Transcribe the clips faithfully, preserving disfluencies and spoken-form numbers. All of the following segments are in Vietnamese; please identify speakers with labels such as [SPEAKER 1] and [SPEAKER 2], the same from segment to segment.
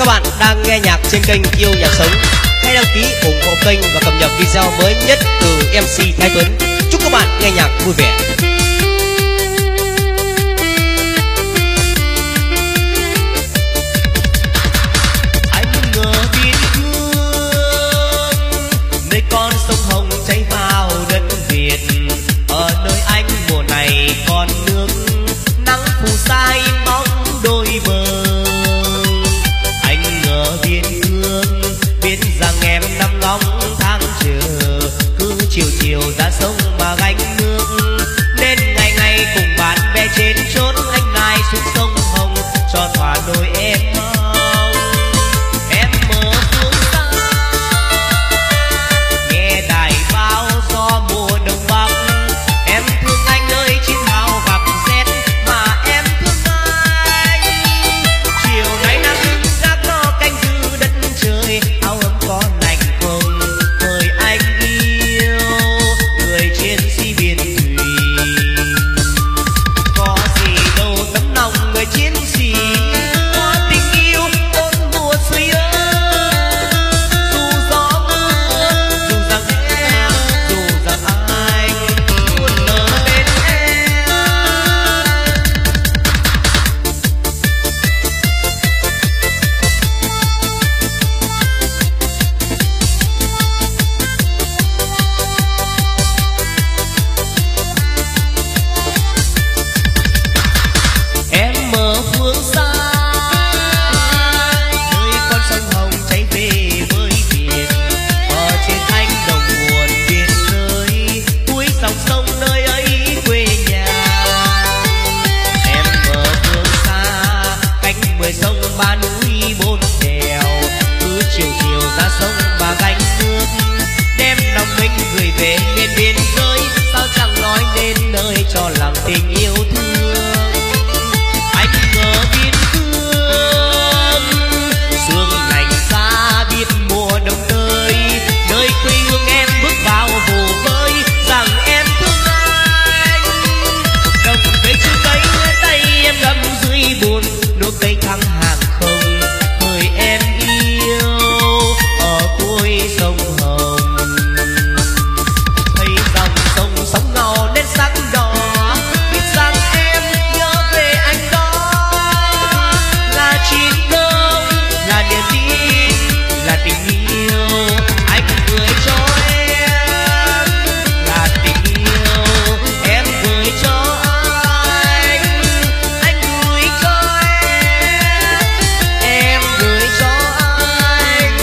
[SPEAKER 1] Các bạn đang nghe nhạc trên kênh Yêu Nhạc Sống. Hãy đăng ký ủng hộ kênh và cập nhật video mới nhất từ em xê Thái Tuấn. Chúc các bạn nghe nhạc vui vẻ.
[SPEAKER 2] Anh ngờ biên cương nơi con sông Hồng chảy vào đất Việt. Ở nơi anh mùa này còn nước nắng phù sa in bóng đôi bờ. Anh ngờ biên cương biết rằng em nằm ngóng tháng chờ, cứ chiều chiều ra sông mà gánh nước, nên ngày ngày cùng bạn bè trên chốt anh lại xuống sông Hồng cho thỏa đôi em mong. Em mơ phương xa nghe đài báo gió mùa đông bắc, em thương anh nơi chiến hào gặp rét mà em thương anh. Chiều nay nắng gác lo canh giữ đất trời, áo ấm có lạnh không thời anh yêu người chiến sĩ biên thùy. Có gì đâu tấm lòng người chiến sĩ có tình yêu bốn mùa xuôi ơi. Dù gió mưa dù rằng em dù rằng anh luôn ở bên em. Em mơ phương xa nơi con sông Hồng chảy về với biển. Ở trên thanh đồng buồn biên giới cuối dòng sông nơi ấy quê nhà. Em mơ phương xa cánh mười sông ba núi bốn đèo, cứ chiều chiều ra sông mà gánh nước, đem lòng mình gửi về miền biên giới. Sao chẳng nói đến nơi cho lòng tình yêu thương. Anh ngờ biên cương sương lạnh xa biết mùa đông tới, nơi quê hương em bước vào hồ bơi rằng em thương anh. Đồng cây chữ cây tay em ngâm dưới buồn, nước cây thăng hàng không thời em yêu ở cuối sông Hồng. Thấy dòng sông sóng ngầu nên sắc đỏ, biết rằng em nhớ về anh đó. Là chiến công là niềm tin là tình yêu anh gửi cho em, là tình yêu em gửi cho anh, anh gửi cho em, em gửi cho anh.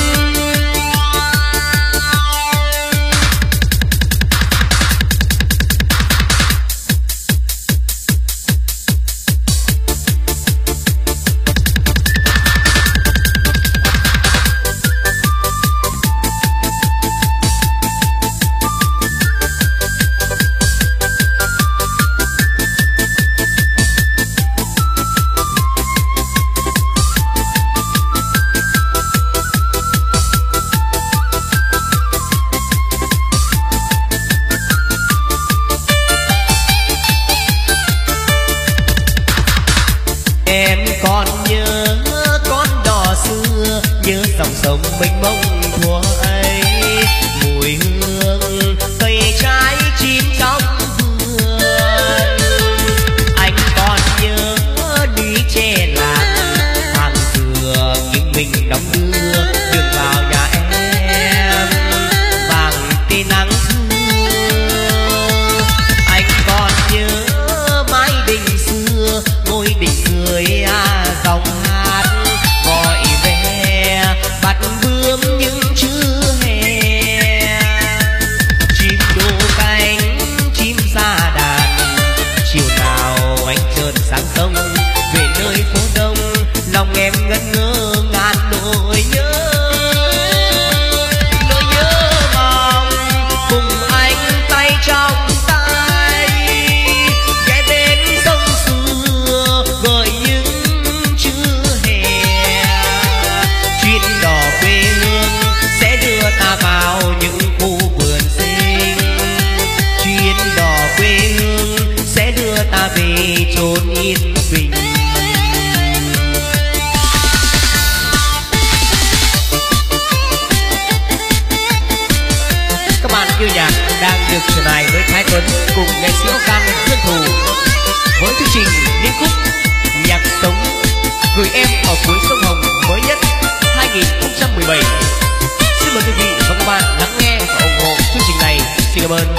[SPEAKER 2] Em còn nhớ con đò xưa, nhớ dòng sông mênh mông thuở ấy, mùi hương cây trái chín trong vườn. Anh còn nhớ đi che làng hàng dừa nhưng mình đóng đưa đường vào nhà em vàng tê nắng thưa. Anh còn nhớ mái đình xưa ngôi đình cười à dòng hát gọi về bắt bướm những chữ hè. Chim đô cánh chim ra đàn, chiều nào anh chợt sáng sông về nơi phố đông, lòng em ngẩn ngơ ngàn nỗi nhớ. Nỗi nhớ mong cùng anh tay trong tay ghé đến sông xưa gợi những chữ hè. Chuyến đò quê hương sẽ đưa ta vào những khu vườn xinh, chuyến đò quê hương sẽ đưa ta về chốn yên bình.
[SPEAKER 1] cảm ơn.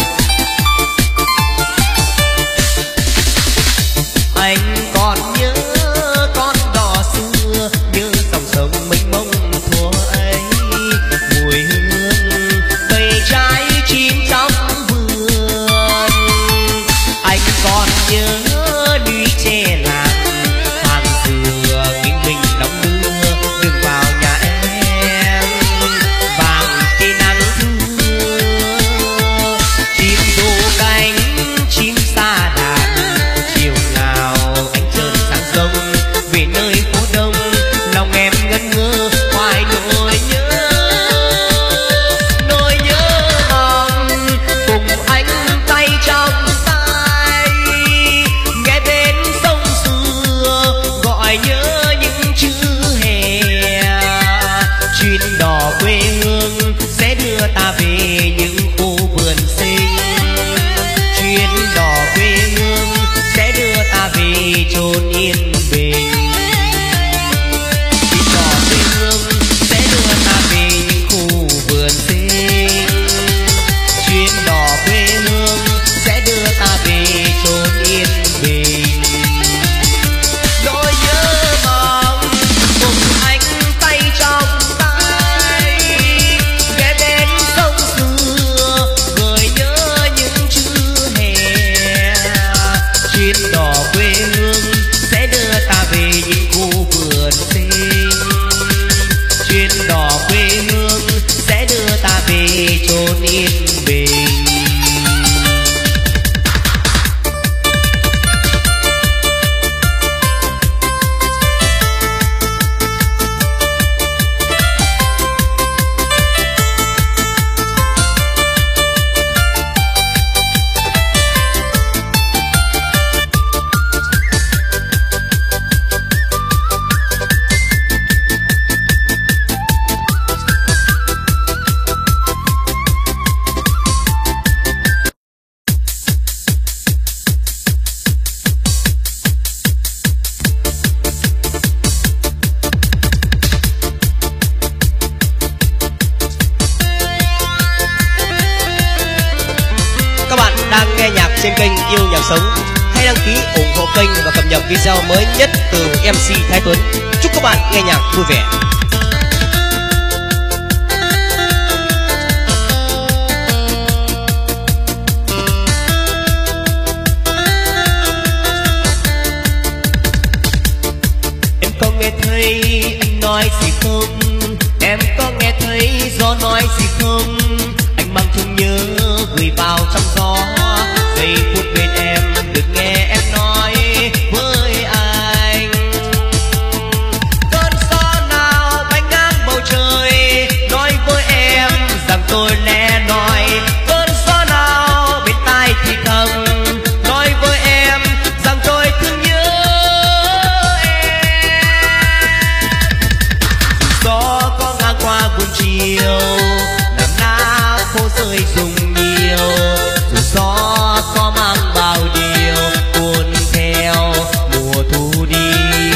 [SPEAKER 2] Anh còn nhớ con đò xưa, nhớ dòng sông mênh mông thuở ấy, mùi hương cây trái chín trong vườn. Anh còn nhớ núi tre làng, hàng dừa kinh bình đóng đưa đường vào nhà em, vàng cây nắng thưa chim đô cánh chim sa đàn. Chiều nào anh trơn sáng sông về nơi phố đông, lòng em ngẩn ngơ hoài nỗi nhớ, nỗi nhớ mong cùng anh tay trong tay, nghe bên sông xưa gọi nhớ những chữ hè. Chuyến đò quê hương sẽ đưa ta về những khu vườn xinh, chuyến đò quê hương sẽ đưa ta về chốn yên bình. Chuyến đò quê hương sẽ đưa ta về những khu vườn xinh, chuyến đò quê hương sẽ đưa ta về chốn yên bình. Nỗi nhớ mong cùng anh tay trong tay, ghé bên sông xưa gợi nhớ những chữ hè. Chuyến đò quê hương sẽ đưa ta về những khu vườn xinh, chuyến đò quê hương sẽ đưa ta về chốn yên bình.
[SPEAKER 1] Đang nghe nhạc trên kênh Yêu Nhạc Sống. Hãy đăng ký ủng hộ kênh và cập nhật video mới nhất từ em xê Thái Tuấn. Chúc các bạn nghe nhạc vui vẻ.
[SPEAKER 2] Em có nghe thấy anh nói gì không? Em có nghe thấy gió nói gì không? Anh mang thương nhớ gửi vào trong gió, giây phút bên em được nghe em nói với anh. Cơn gió nào bay ngang bầu trời nói với em rằng tôi lẻ loi. Cơn gió nào bên tai thì thầm nói với em rằng tôi thương nhớ em. Dù gió có ngang qua buổi chiều làm lá khô rơi rụng nhiều, dù gió có mang bao điều cuốn theo mùa thu đi.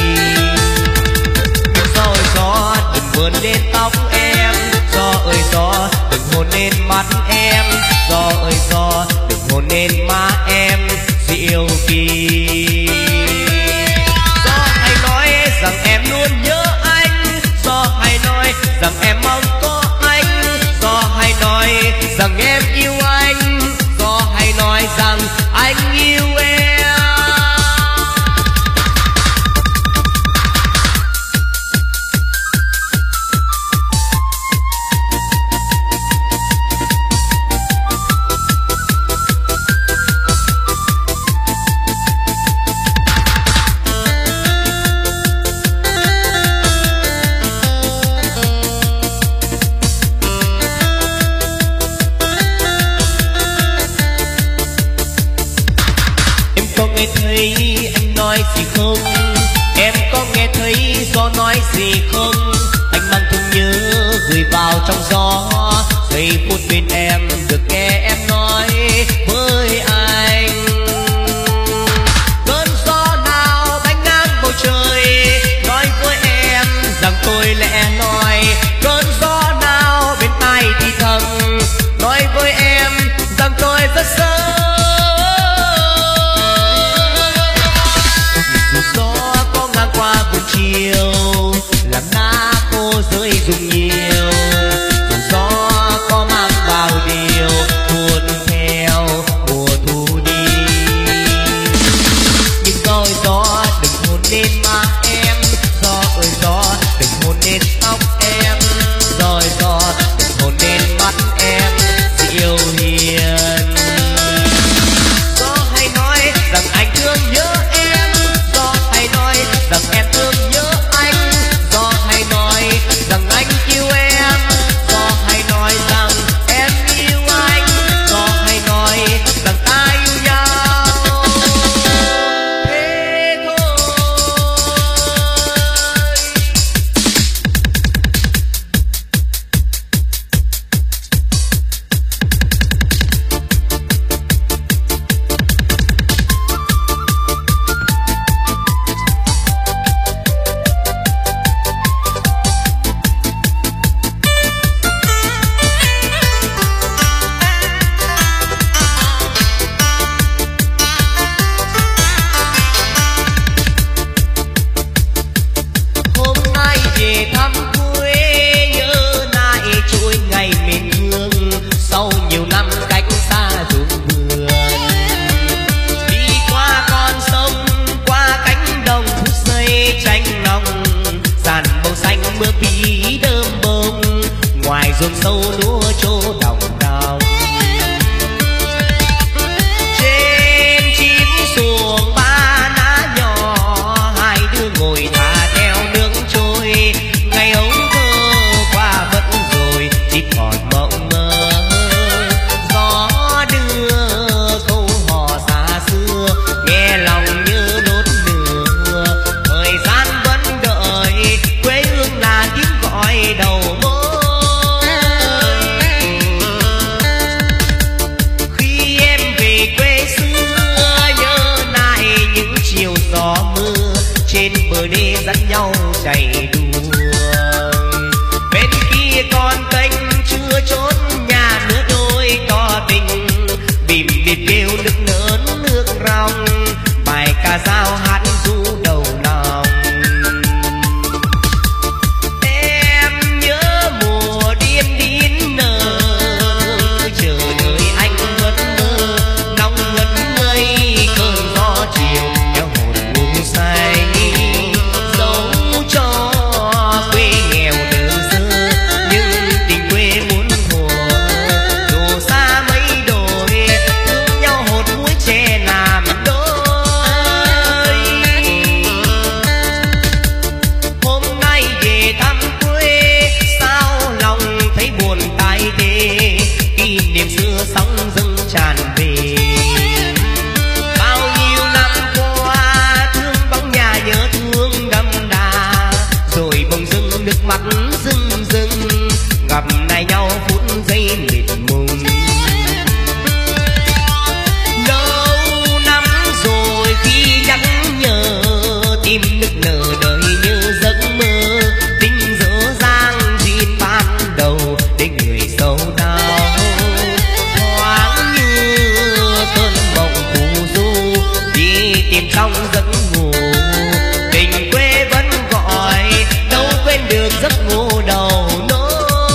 [SPEAKER 2] Gió ơi gió đừng vươn lên tóc em, gió ơi gió đừng hôn lên mắt em, gió ơi gió đừng hôn lên má em dịu kỳ. Gió hay nói rằng em luôn nhớ anh, gió hay nói rằng em mong có anh, gió hay nói rằng em yêu anh, gió hay nói rằng anh yêu em. Nghe thấy anh nói gì không? Em có nghe thấy gió nói gì không? Anh mang thương nhớ gửi vào trong gió, giây phút bên em được nghe em nói với anh. Cơn gió nào bay ngang bầu trời nói với em rằng tôi lẻ loi. Cơn gió nào bên tai thì thầm nói với em rằng tôi ruộng sâu lúa trô đồng đồng. Trên chín xuồng ba ná nhỏ, hai đứa ngồi thả theo nước trôi. Ngày ấu thơ qua mất rồi, chỉ còn mộng mơ. Gió đưa câu hò xa xưa, nghe lòng như đốt lửa. Thời gian vẫn đợi, quê hương là tiếng gọi đầu mối. Khi em về quê xưa, nhớ lại những chiều gió mưa, trên bờ đê dắt nhau chạy đua. Bên kia con kênh chưa chốn nhà nữa đôi tỏ tình, bìm bịp kêu nước lớn nước rong, bài ca dao hát ru đầu lòng. Em nhớ mùa đêm đến nở, chờ đợi anh vẫn mơ, nóng ngất ngây cơn gió chiều kéo hồn buông say, dấu cho quê nghèo đơn sơ, nhưng tình quê muốn thuở. Dù xa mấy đồi, thương nhau hột muối chè làm đôi. Hôm nay về thăm quê, sao lòng thấy buồn tai tê, kỷ niệm xưa sóng dâng tràn về. Bao nhiêu năm qua, thương bóng nhà nhớ thương đậm đà, rồi bỗng dưng nước mắt rưng rưng, gặp lại nhau phút giây mịt mùng. Lâu năm rồi khi nhắc nhở, tim nức nở đời như giấc mơ. Tình dở dang duyên ban đầu, để người sâu đau. Thoáng như cơn mộng phù du, đi tìm trong giấc ngủ. Tình quê vẫn gọi, đâu quên được giấc ngủ đầu nỗi.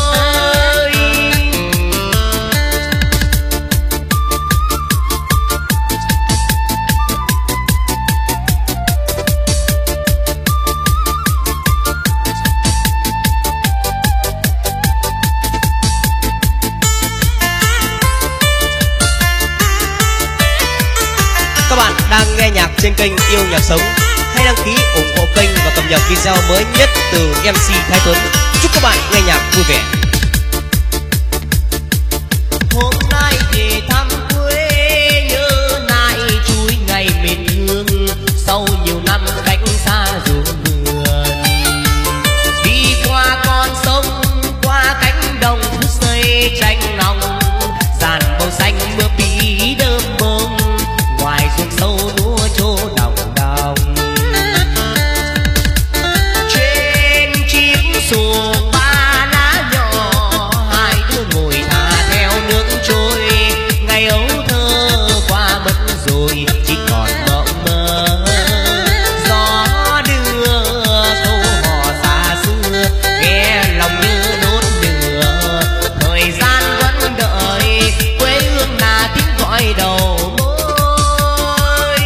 [SPEAKER 1] Các bạn đang nghe nhạc trên kênh Yêu Nhạc Sống. Hãy đăng ký ủng hộ kênh và cập nhật video mới nhất từ em xê Thái Tuấn. Chúc các bạn nghe nhạc vui vẻ.
[SPEAKER 2] Hôm nay về thăm quê, nhớ lại chuối ngày miền hương, sau nhiều năm cách xa ruộng vườn. Đi qua con sông, qua cánh đồng phút xây tranh lòng, dàn màu xanh mưa bí đơm bông, ngoài ruộng sâu lúa trô đồng đồng. Trên chiếc xuồng ba lá nhỏ, hai đứa ngồi thả theo nước trôi. Ngày ấu thơ qua mất rồi, chỉ còn mộng mơ. Gió đưa câu hò xa xưa, nghe lòng như đốt lửa. Thời gian vẫn đợi, quê hương là tiếng gọi đầu mối.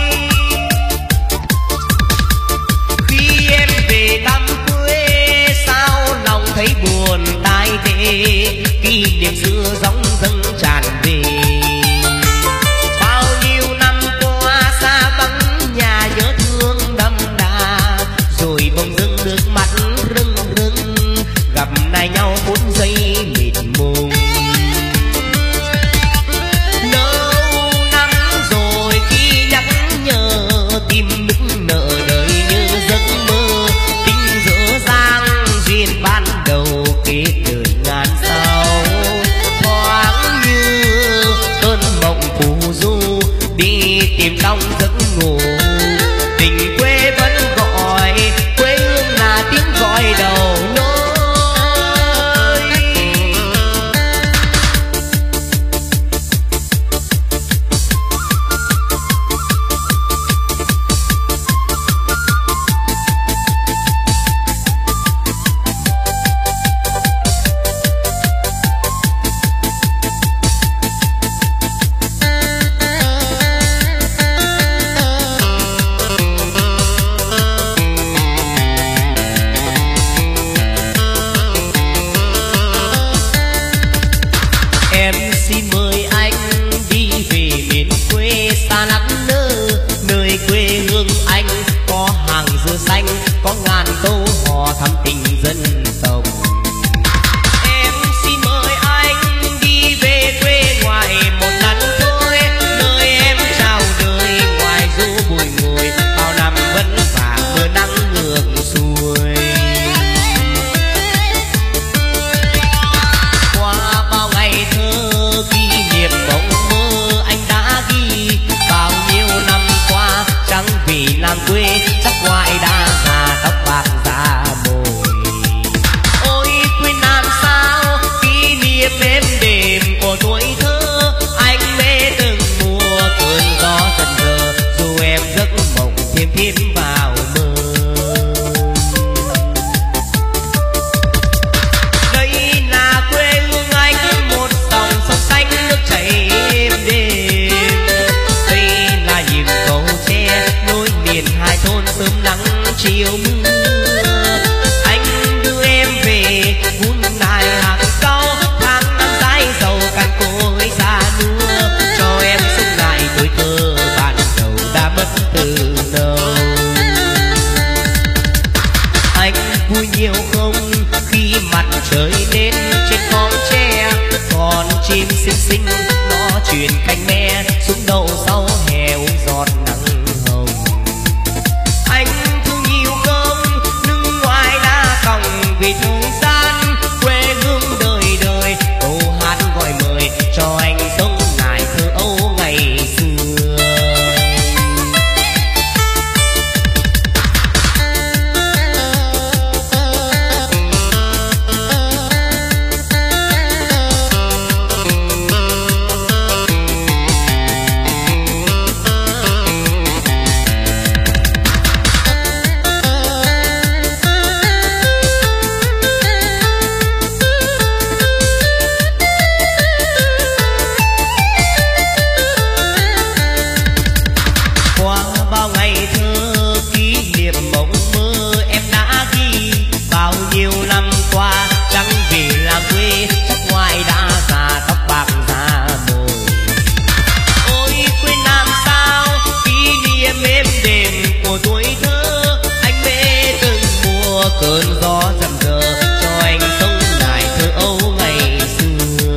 [SPEAKER 2] Khi em về thăm quê, sao lòng thấy buồn tai tê, kỷ niệm xưa gióng dâng tràn về. Bao nhiêu năm qua xa vắng nhà, nhớ thương đậm đà, rồi bỗng dưng nước mắt rưng rưng, gặp lại nhau phút giây mịt mùng. Lâu năm rồi khi nhắc nhở, tim nức nở đời như giấc mơ. Tình dở dang duyên ban đầu, kết đời ngàn sao. Thoáng như cơn mộng phù du, đi tìm trong giấc ngủ. Tình quê vẫn gọi, quê hương là tiếng gọi đầu nỗi. có ngàn câu hò thắm tình dân tộc. Em xin mời anh đi về quê ngoài một lần thôi, nơi em chào đời ngoài du bùi ngùi, bao năm vất vả mưa nắng ngược xuôi. Qua bao ngày thơ kỷ niệm mộng mơ anh đã ghi, bao nhiêu năm qua chẳng vì làng quê chắc ngoại đã già tóc bạc già mồi. Ôi quê Nam sao kỷ niệm êm đềm của tuổi thơ, anh mê từng mùa cơn gió dần dờ, dù em giấc mộng thêm thêm vào mơ. Đây là quê hương anh, một dòng sông xanh nước chảy êm đềm. Đây là nhịp cầu tre nối liền hai thôn sớm nắng chiều mưa. Anh đưa em về vun nài hàng rau, tháng năm dài giàu cằn cỗi xa nua, cho em sống lại tuổi thơ ban đầu đã mất từ lâu. Anh vui nhiều không khi mặt trời lên trên khóm tre, còn chim xinh xinh nó truyền cánh me xuống đậu sau hè uống giọt nắng hồng. Anh thương nhiều không đứng ngoài đá còng vì thời gian quê hương đời đời, câu hát gọi mời cho anh sống lại thơ ấu ngày xưa. Qua bao ngày thơ kỷ niệm mộng mơ em đã ghi, bao nhiêu năm qua chẳng vì làm quê chắc ngoài đã già tóc bạc già mồi. Ôi quê Nam sao kỷ niệm êm đềm của tuổi thơ, anh mê từng mùa cơn gió dần dờ, cho anh sống lại thơ ấu ngày xưa.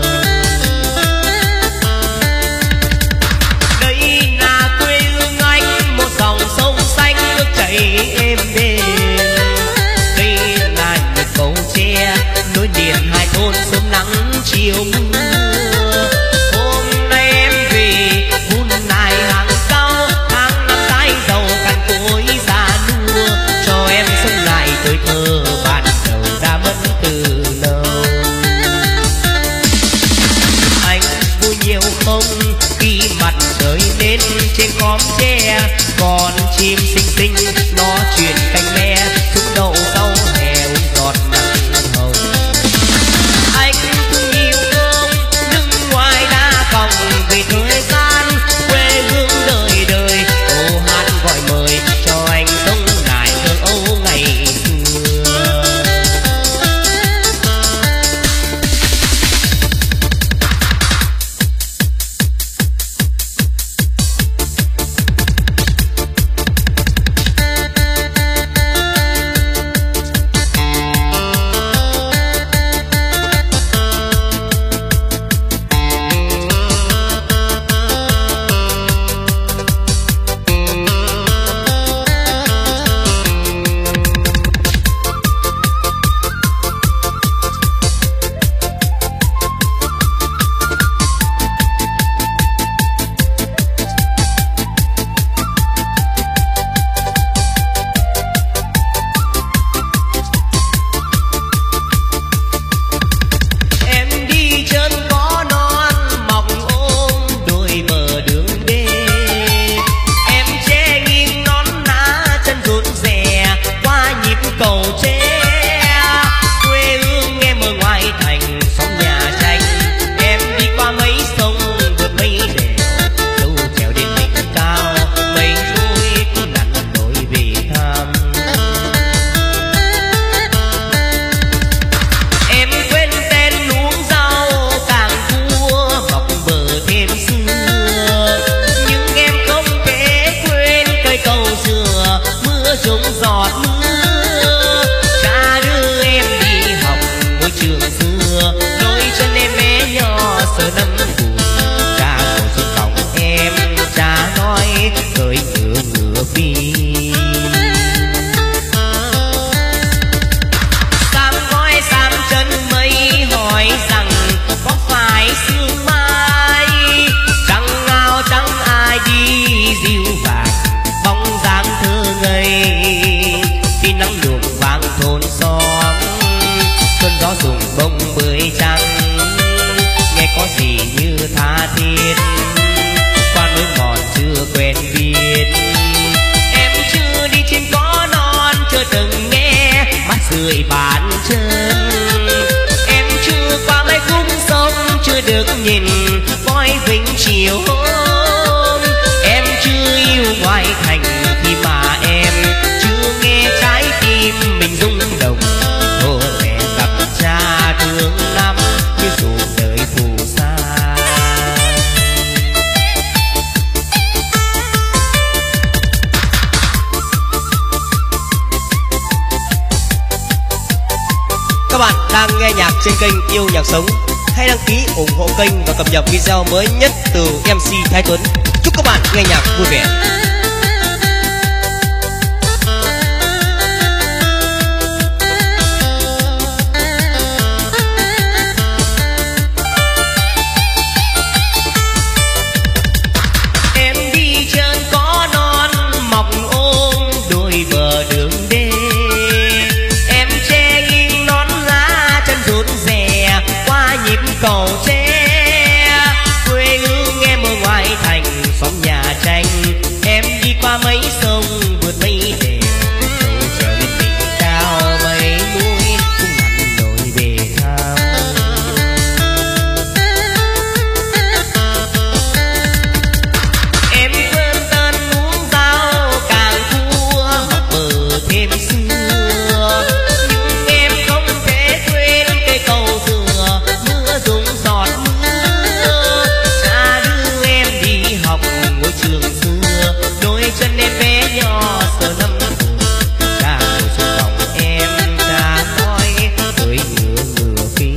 [SPEAKER 2] Đây là quê hương anh, một dòng sông xanh nước chảy êm đềm. Đây là nhịp cầu tre nối liền hai thôn sớm nắng chiều mưa. Hôm nay em về vun nài hàng rau, tháng năm tái giàu cằn cỗi già nua, cho em sống lại tuổi thơ ban đầu đã mất từ lâu. Anh vui nhiều không khi mặt trời lên trên khóm tre, còn chim xinh xinh nó truyền cánh me xuống đậu sau hè uống giọt nắng hồng. Anh thương nhiều không đứng ngoài đá còng vì thời gian quê hương đời đời, câu hát gọi mời cho anh sống lại thơ ấu ngày xưa. pin. Sám gói sám chân mây hỏi rằng có phải sương mai, trăng ngao trắng ai đi dịu vàng bóng dáng thơ ngây. Khi nắng nhuộm vàng thôn xóm, cơn gió rụng bông bưởi trắng, nghe có gì như tha thiết qua lối mòn chưa quen biết. Em chưa đi trên cỏ non, chưa từng nghe mắt rượi bàn chân. Em chưa qua mấy khúc sông, chưa được nhìn voi vinh chiều hôm. Em chưa yêu ngoại thành khi mà em chưa nghe trái tim mình rung động. Ô mẹ gặp cha thương lắm như dù đời phù sa.
[SPEAKER 1] Các bạn đang nghe nhạc trên kênh Yêu Nhạc Sống. Hãy đăng ký ủng hộ kênh và cập nhật video mới nhất từ em xê Thái Tuấn. Chúc các bạn nghe nhạc vui vẻ.
[SPEAKER 2] Em đi trên cỏ non mọc ôm đôi bờ đường đê. Em che nghiêng nón lá chân rốn rè qua nhịp cầu tre. Quê hương em ở ngoại thành xóm nhà tranh. Em đi qua mấy sông vượt mấy đèo, cầu treo lên đỉnh cao mấy núi cũng nặng nổi về thăm. Em quên tên uống rau càng thua mặc bờ thêm xưa. Nhưng em không thể quên cây cầu dừa mưa rụng giọt mưa. Cha đưa em đi học ngôi trường xưa, đôi chân em bé nhỏ sờ năm tuổi. Cha ngồi xuống phòng em, cha nói với ngựa ngựa phi.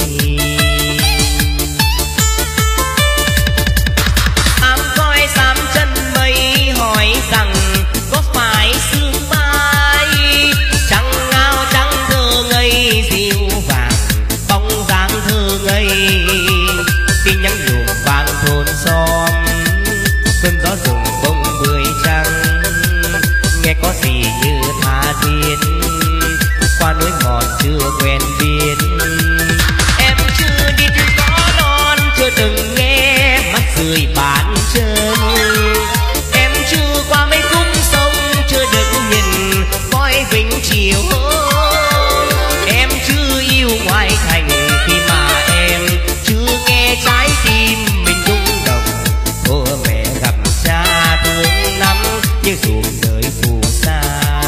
[SPEAKER 2] Sám coi sám chân mây hỏi rằng có phải sương mai, trăng ngao trắng thơ ngây dịu vàng bóng dáng thơ ngây. Khi nhắn nhuộm vàng thôn xóm, cơn gió rụng bông bưởi trắng, nghe có gì như tha thiết qua lối mòn chưa quen biết. Em chưa đi trên cỏ non, chưa từng nghe mắt rượi bàn chân. Em chưa qua mấy khúc sông, chưa được nhìn voi vinh chiều hôm. Em chưa yêu ngoại thành khi mà em chưa nghe trái tim mình rung động. Ô mẹ gặp cha thương lắm như dù đời phù sa.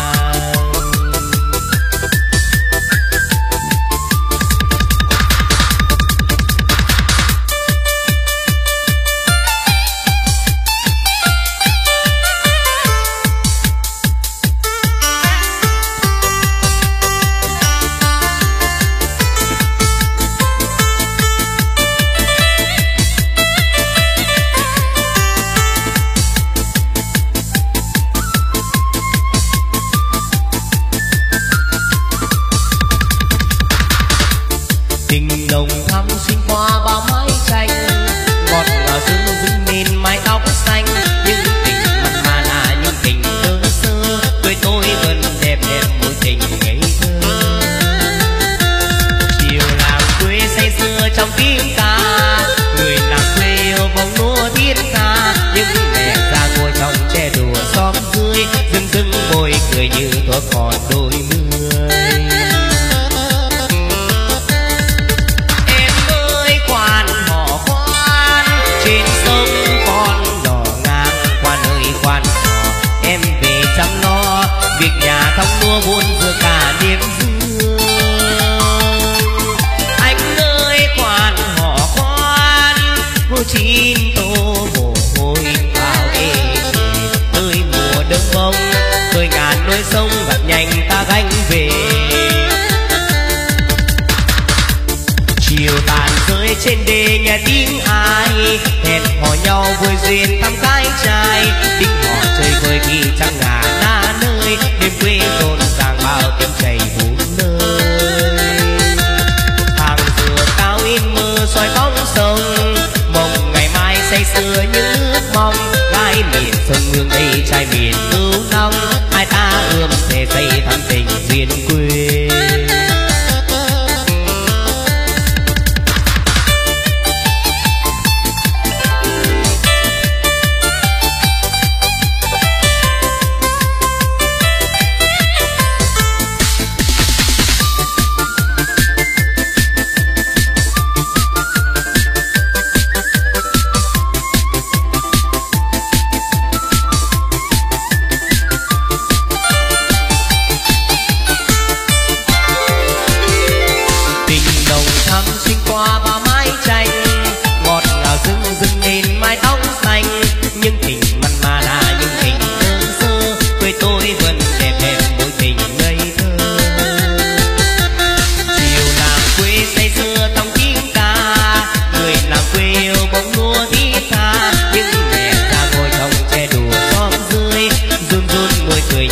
[SPEAKER 2] Tình nồng thắm xuyên qua bao mái tranh, ngọt ngào sương vững nên mái tóc xanh. Những tình mặn mà là những tình thơ xưa, quê tôi vẫn đẹp đẹp mối tình ngây thơ. Chiều làng quê say sưa trong tiếng ca, người làng quê yêu bóng lúa thiết tha. Những mẹ già ngồi trong tre đùa xóm dưới, rưng rưng môi cười như thuở còn đôi mươi. Trên sông con đò ngang qua nơi quan họ, em về chăm lo việc nhà thong lúa buôn vừa cả đêm dương. Anh ơi quan họ khoan, cô chín tô mồ hôi vào ê chề. Ơi mùa đông bông đôi ngàn đôi sông gặp nhanh ta gánh về. Chiều tàn rơi trên đê nghe tiếng ai hẹn hò nhau vui duyên thăm cái trai. Đinh hò chơi vơi khi trăng ngà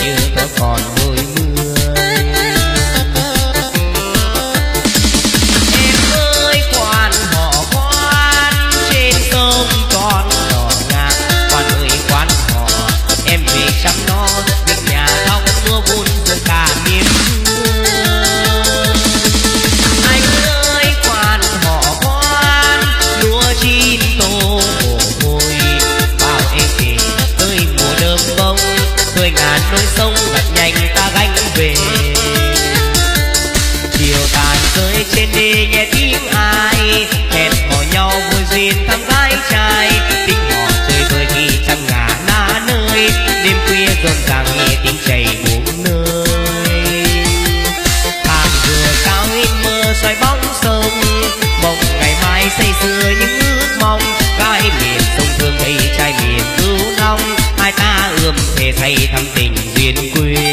[SPEAKER 2] như tôi còn mười mươi. Em ơi quan họ quan trên sông con đò ngang, quan ơi quan họ em về chăm nó việc nhà thóc mưa vun rồi cả miền anh ơi quan họ quan lúa chín tô mồ hôi bao em về tới mùa đơm bông tôi ngàn đôi sông gặt nhanh ta gánh về chiều tàn rơi trên đê nghe tiếng ai hẹn hò nhau vui duyên thăm gái trai tiếng hò chơi vơi khi trăng ngả na nơi đêm khuya rộn ràng nghe tiếng chảy buông nơi hàng dừa cao in mơ xoay bóng sông mong ngày mai say sưa những ước mong gái miền sông thương thấy trai miền cứu nong hai ta ươm thề thay thăm tình duyên quê.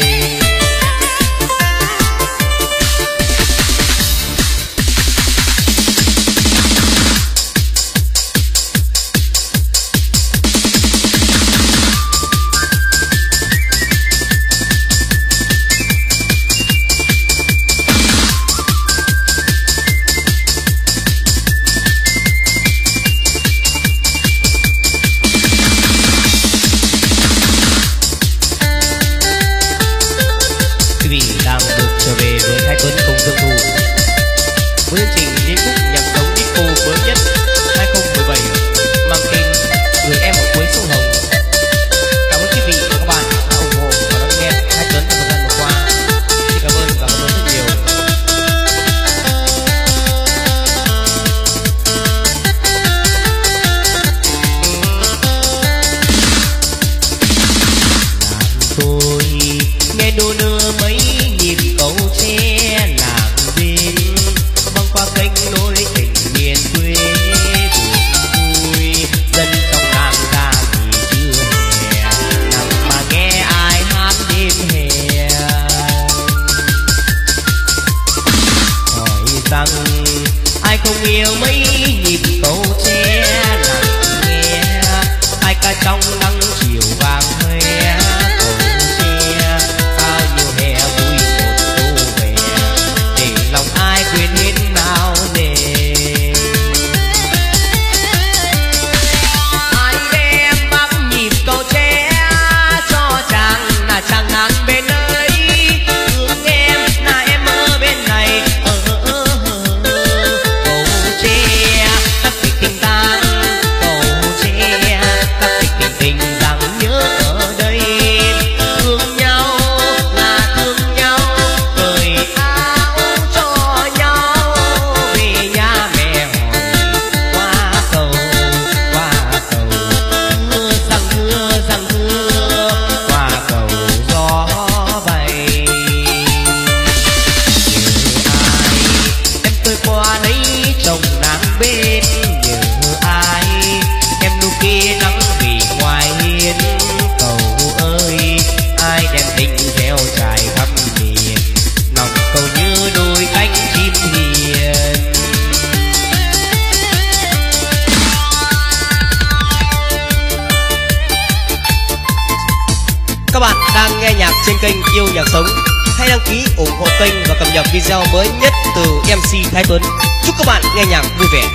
[SPEAKER 1] Trên kênh Yêu Nhạc Sống, hãy đăng ký ủng hộ kênh và cập nhật video mới nhất từ em xê Thái Tuấn. Chúc các bạn nghe nhạc vui vẻ.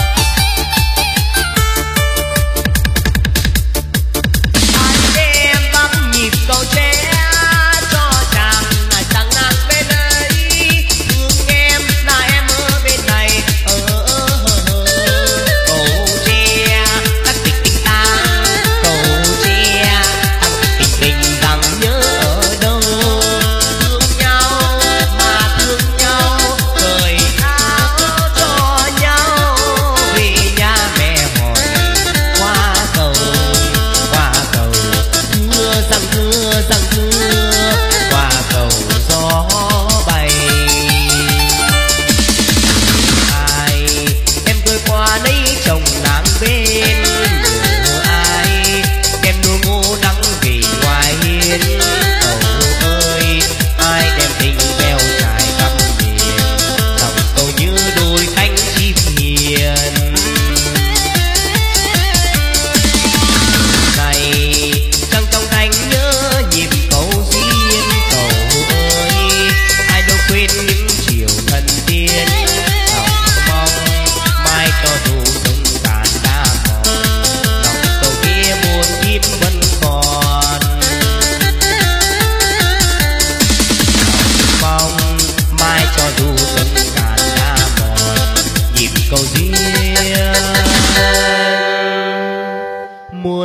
[SPEAKER 2] Em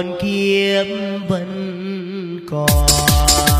[SPEAKER 2] muôn kiếp vẫn còn.